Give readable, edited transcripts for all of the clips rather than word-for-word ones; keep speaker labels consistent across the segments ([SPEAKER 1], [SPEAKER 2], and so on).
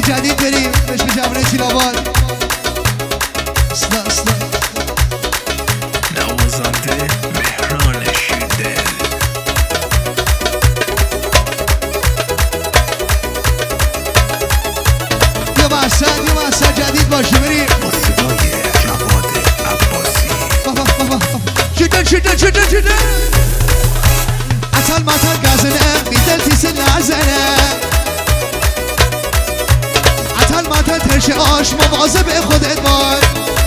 [SPEAKER 1] جدید بریم بهش به جوانه تیلاوان اصلا
[SPEAKER 2] نوازنده مهران شیردل.
[SPEAKER 1] یه محسن جدید باشه بریم
[SPEAKER 2] با صدای جواد عباسی.
[SPEAKER 1] شده اصل مطل گزنه بیدل تیس نزنه اصل مطل ترش آش مواظب خودت باش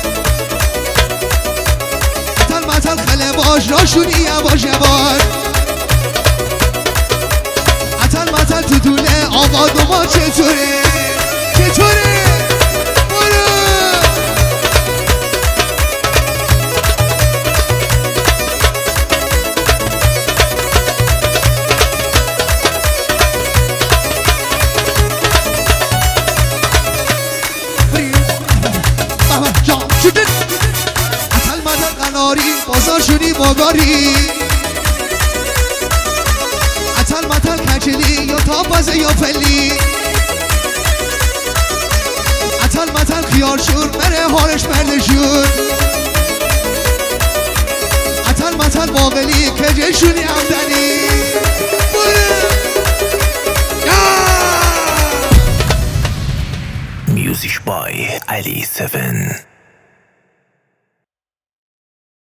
[SPEAKER 1] اصل مطل خله باش راشونی یواش یواش اصل مطل تو دونه آقا دوما چطوره اصل مدن قناری بازار شدی باگاری اصل مدن کچلی یا تاپازه یا فلی اصل مدن خیارشور مره هارش مردشور اصل مدن باقلی کجه شدی عمدنی
[SPEAKER 2] Music by Ali 7.